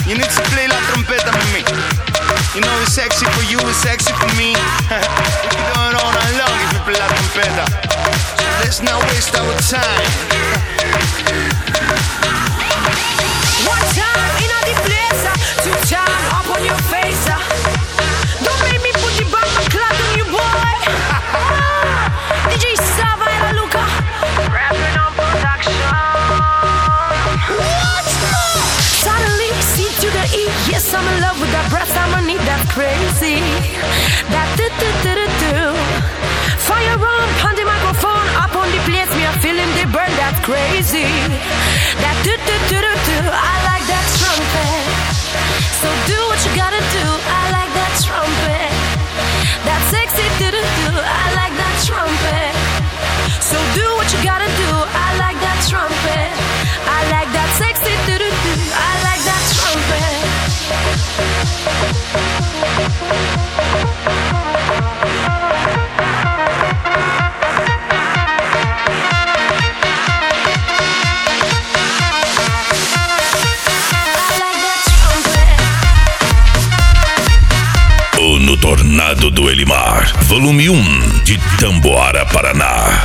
You need to play la trompeta with me. You know it's sexy for you, it's sexy for me. We can do it all night long if you play la trompeta. So let's not waste our time. One time in a deep place, two time up on your face. Don't make me put the back my clock on you, boy. DJ Sava and Luca, rapping on production. What? Suddenly C to the E. Yes, I'm in love with that breath. I'ma need that crazy. That do. Fire on the microphone, up on the place. Me, I feel him, they burn that crazy. That do. I like that trumpet. So do what you gotta do. I like that trumpet. That sexy do. I like that trumpet. So do what you gotta do. I like that trumpet. I like that sexy do. I like that trumpet. No Tornado do Elimar, volume 1, de Tamboara, Paraná.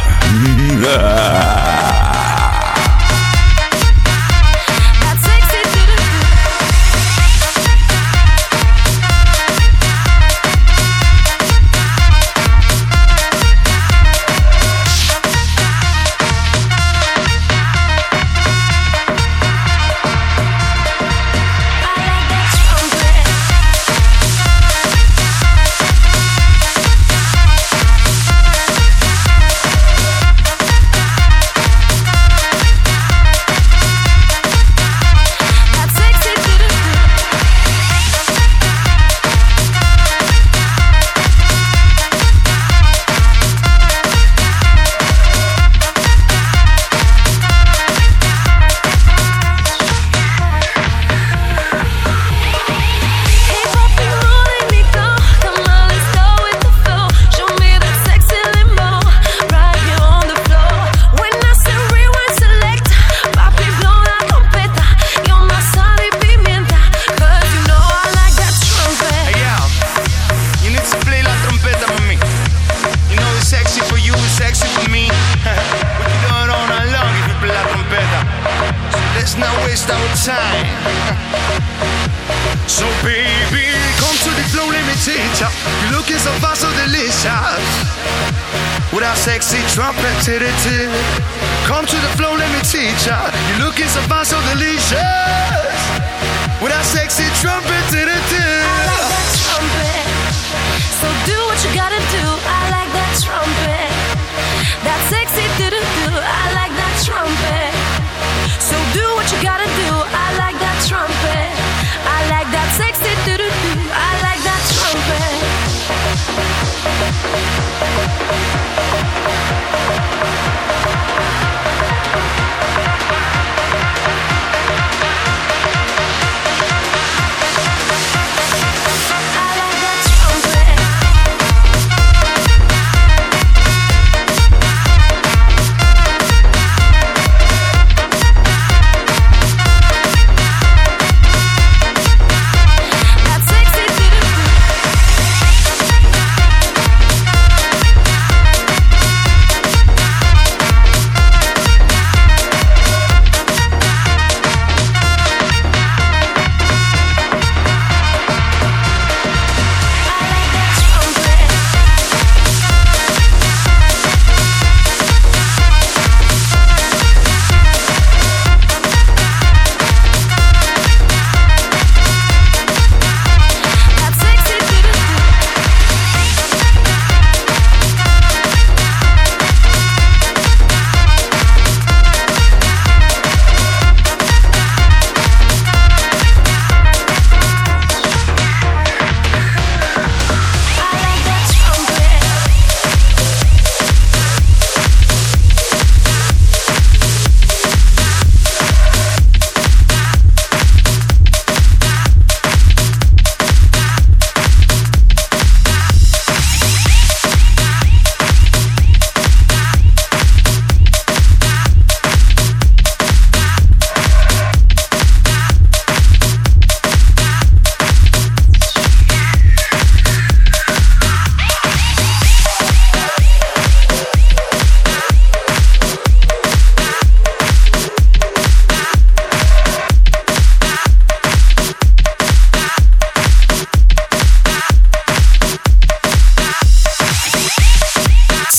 So baby, come to the flow, let me teach ya. You looking so fine, so delicious. With our sexy trumpet, titty. Come to the flow, let me teach ya. You looking so fine, so delicious. With our sexy trumpet, titty. I like that trumpet. So do what you gotta do. I like that trumpet. That sexy do. I like that trumpet. So do what you gotta do. I like that trumpet. I like that sexy do. I like that trumpet.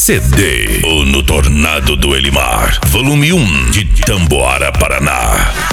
CD ou no Tornado do Elimar, volume 1 de Tamboara, Paraná.